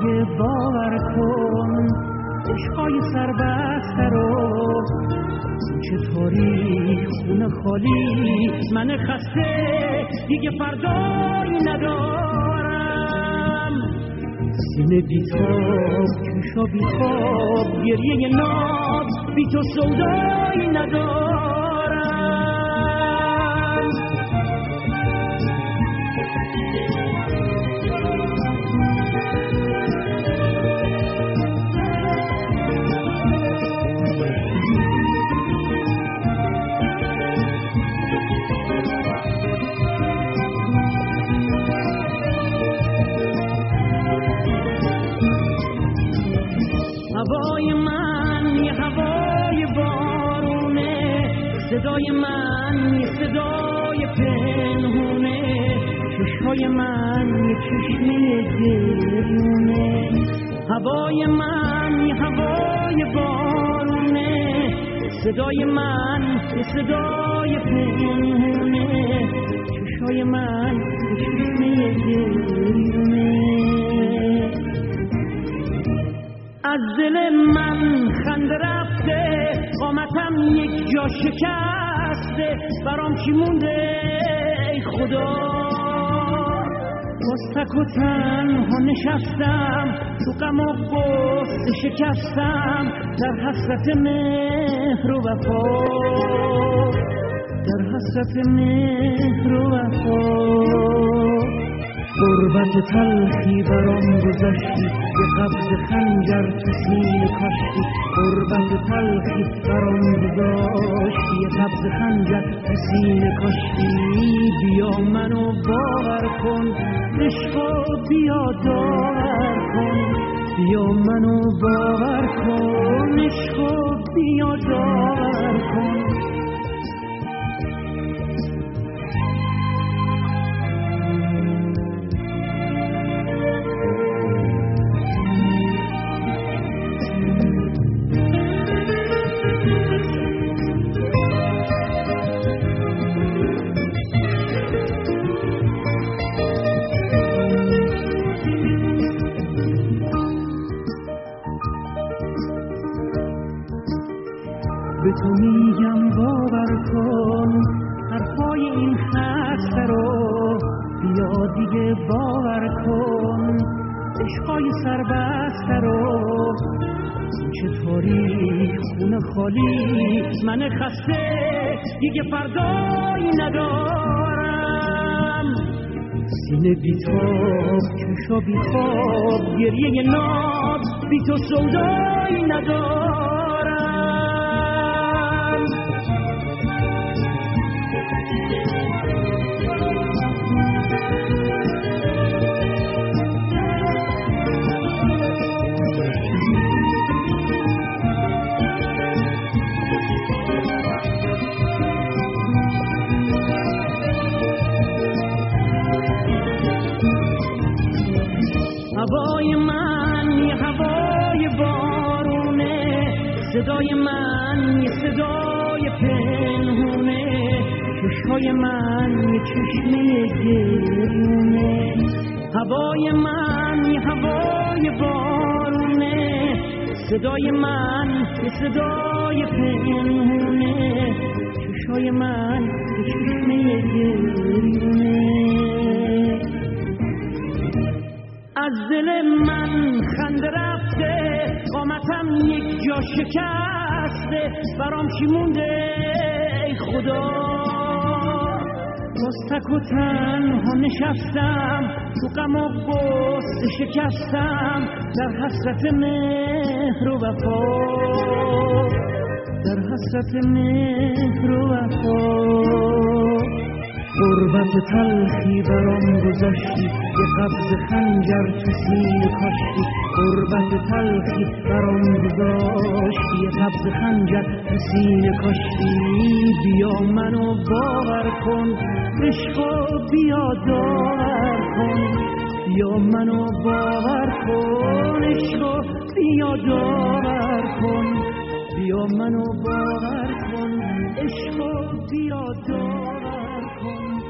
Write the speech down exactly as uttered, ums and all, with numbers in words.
دیگه باور کن عشقای سربسته رو چطوری خونه خالی من خسته دیگه فردایی ندارم سینه بیتاب چوشا بیخواب گریه ناب بی تو سودایی ندارم هوای من یه هوای بارونه صدای من یه صدای پنهونه چشمای من یه چشمه گریونه هوای من یه هوای بارونه صدای من یه صدای پنهونه چشمای من یه چشمه گریونه از دل من خنده رفته قامتم یک جا شکسته برام چی مونده ای خدا باز تک و تنها نشستم تو غم و غصه شکستم در حسرت مهر و وفا در حسرت مهر و وفا غربت تلخی برام گذشتی یه قبض خنجر تو سینه کاشتی غربت تلخی برام گذاشتی یه قبض خنجر تو سینه کاشتی بیا منو باور کن عشقو بیا داور کن بیا منو باور کن عشقو بیا داور کن به تو میگم باور کن حرفای این خسته رو بیا دیگه باور کن عشقای سربسته رو چطوری خونه خالی من خسته دیگه فردایی ندارم سینه بیتاب چوشا بیخواب گریه ناب بی تو سودایی ندارم هوای من یه هوای بارونه صدای من یه صدای پنهونه چشمای من یه چشمه گریونه هوای من یه هوای بارونه صدای من یه صدای پنهونه چشمای من یه چشمه گریونه از دل من خنده رفته قامتم یک جا شکسته برام چی مونده ای خدا باز تک و تنها نشستم تو غم و غصه شکستم در حسرت مهر و وفا در حسرت مهر و وفا غربت تلخی برام گذاشتی یه قبض خنجر تو سینه کاشتی غربت تلخی برام گذاشتی یه قبض خنجر تو سینه کاشتی بیا منو باور کن عشقو بیا داور کن بیا منو باور کن عشقو بیا داور کن بیا منو باور کن عشقو بیا داور کن